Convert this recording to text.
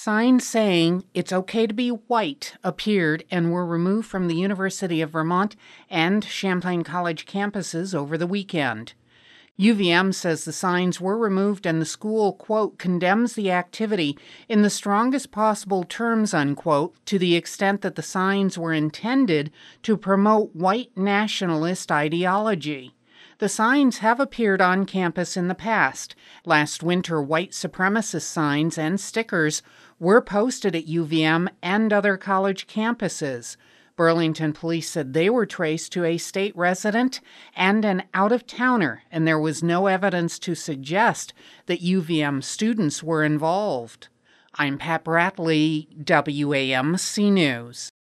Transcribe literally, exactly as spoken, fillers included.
Signs saying it's okay to be white appeared and were removed from the University of Vermont and Champlain College campuses over the weekend. U V M says the signs were removed and the school, quote, condemns the activity in the strongest possible terms, unquote, to the extent that the signs were intended to promote white nationalist ideology. The signs have appeared on campus in the past. Last winter, white supremacist signs and stickers were posted at U V M and other college campuses. Burlington police said they were traced to a state resident and an out-of-towner, and there was no evidence to suggest that U V M students were involved. I'm Pat Bradley, W A M C News.